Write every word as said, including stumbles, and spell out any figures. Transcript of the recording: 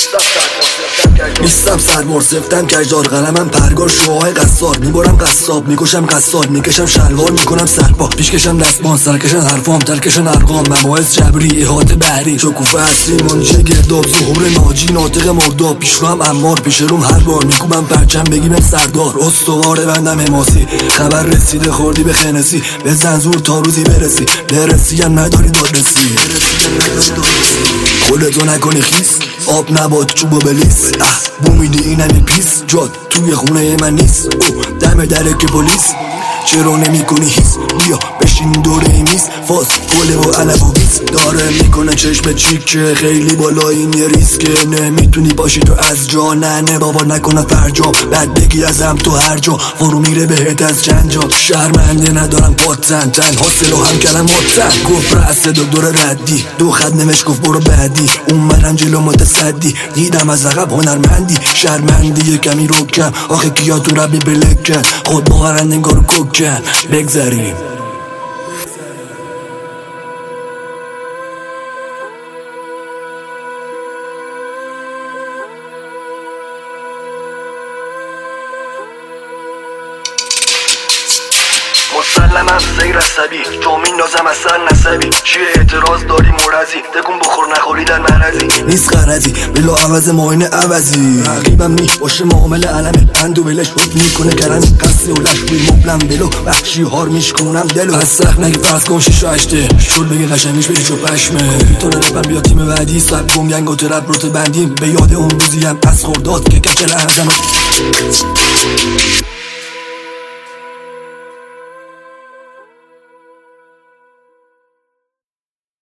نیستم سرمار سفتم کجدار قلمم پرگار شوهای قصار میبارم قصاب میکشم قصاد میکشم شلوار میکنم سرپا پیشکشم دستمان سرکشن حرفام ترکشن ارقام مباحث جبری احاطه بحری شکوفه اصلی منجه گرداب ظهور ناجی ناطق مرداب پیش رو هم امار پیش روم هر بار میکوبم پرچم بگیم سردار استوار بندم حماسی خبر رسیده خوردی به خنسی به زنزور تا روزی برسی برسی هم نداری دادرسی خودتو نکنی خیس آب نباد چوب و بلیس بو میدی اینمی پیس جاد توی خونه من نیست او دم درک پلیس چرا نمی کنی هیس بیا بشین دوره میز فاس گله و علف و بیس داره میکنه چشم چیکه خیلی بالا این یه ریسکه نمیتونی باشی تو از جا نه نه بابا نکنه فرجام بعد بگی ازم تو هر جا فرو میره بهت از چند جا شرمنده ندارم پاتن تن حاصل و هم کلماتن گفت رأس دکتر ردی دو خط نوشت گفت برو بعدی اومدم جلو متصدی دیدم از عقب هنرمندی شرمندی یه کمی رو کم آخه کیا تو ربی بلکن خود باورن انگار کوکن بگذاریم مسلمم سیر عصبی تو میندازم اصلا نسبی چیه اعتراض داری مرضی تکون بخور نخوری در مرضی نیست غرضی بلا عوض معاینه عوضی رقیبم نی باشه معامل علمه بند و بلش بود میکنه کرمی قصه و لش بوی مبلم بلو وحشی هار میشکنم دلو از سخت نگی فرض کن شیشه هشته شل بگی قشنگیش بری چو پشمه کامپیوتر رپم بیا تیم بعدی سب گم گنگ و ترپ روت بندیم به یاد اون روزیم از خورداد که کچل اعظم